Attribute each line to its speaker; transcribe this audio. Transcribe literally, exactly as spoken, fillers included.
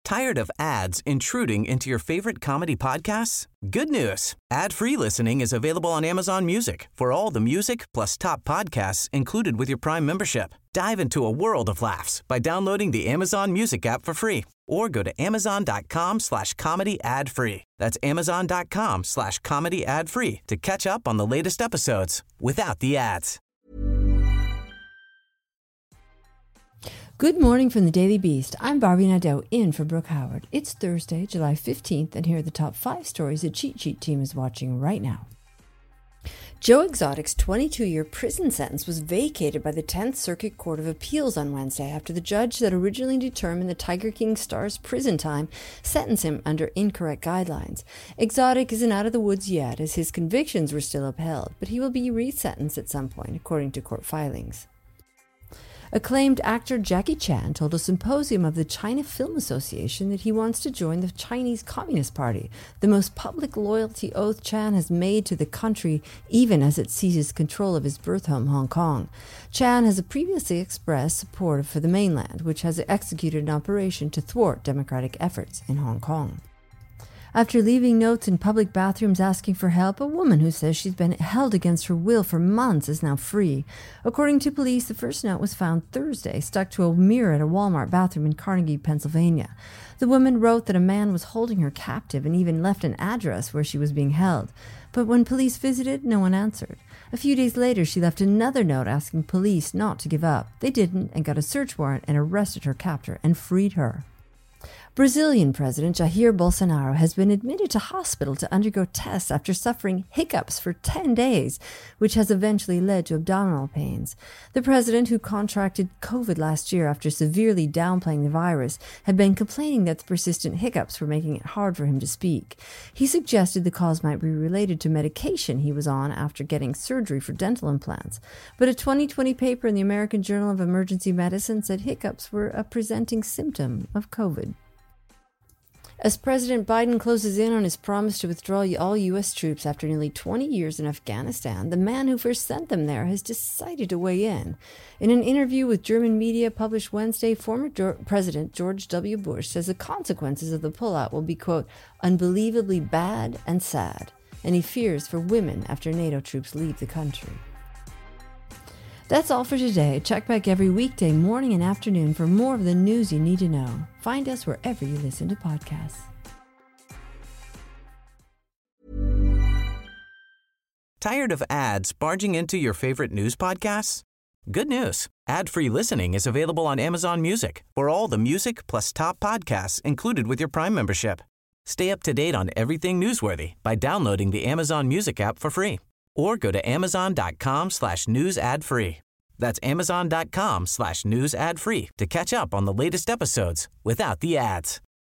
Speaker 1: Tired of ads intruding into your favorite comedy podcasts? Good news. Ad-free listening is available on Amazon Music for all the music plus top podcasts included with your Prime membership. Dive into a world of laughs by downloading the Amazon Music app for free or go to amazon.com slash comedy ad free. That's amazon.com slash comedy ad free to catch up on the latest episodes without the ads.
Speaker 2: Good morning from the Daily Beast. I'm Barbie Nadeau in for Brooke Howard. It's Thursday, July fifteenth, and here are the top five stories the Cheat Sheet team is watching right now. Joe Exotic's twenty-two-year prison sentence was vacated by the tenth Circuit Court of Appeals on Wednesday after the judge that originally determined the Tiger King star's prison time sentenced him under incorrect guidelines. Exotic isn't out of the woods yet, as his convictions were still upheld, but he will be resentenced at some point, according to court filings. Acclaimed actor Jackie Chan told a symposium of the China Film Association that he wants to join the Chinese Communist Party, the most public loyalty oath Chan has made to the country, even as it seizes control of his birth home, Hong Kong. Chan has previously expressed support for the mainland, which has executed an operation to thwart democratic efforts in Hong Kong. After leaving notes in public bathrooms asking for help, a woman who says she's been held against her will for months is now free. According to police, the first note was found Thursday, stuck to a mirror at a Walmart bathroom in Carnegie, Pennsylvania. The woman wrote that a man was holding her captive and even left an address where she was being held. But when police visited, no one answered. A few days later, she left another note asking police not to give up. They didn't and got a search warrant and arrested her captor and freed her. Brazilian President Jair Bolsonaro has been admitted to hospital to undergo tests after suffering hiccups for ten days, which has eventually led to abdominal pains. The president, who contracted COVID last year after severely downplaying the virus, had been complaining that the persistent hiccups were making it hard for him to speak. He suggested the cause might be related to medication he was on after getting surgery for dental implants. But a twenty twenty paper in the American Journal of Emergency Medicine said hiccups were a presenting symptom of COVID. As President Biden closes in on his promise to withdraw all U S troops after nearly twenty years in Afghanistan, the man who first sent them there has decided to weigh in. In an interview with German media published Wednesday, former George, President George W. Bush says the consequences of the pullout will be, quote, unbelievably bad and sad, and he fears for women after NATO troops leave the country. That's all for today. Check back every weekday morning and afternoon for more of the news you need to know. Find us wherever you listen to podcasts.
Speaker 1: Tired of ads barging into your favorite news podcasts? Good news. Ad-free listening is available on Amazon Music for all the music plus top podcasts included with your Prime membership. Stay up to date on everything newsworthy by downloading the Amazon Music app for free or go to amazon.com slash news ad free. That's amazon.com slash news ad free to catch up on the latest episodes without the ads.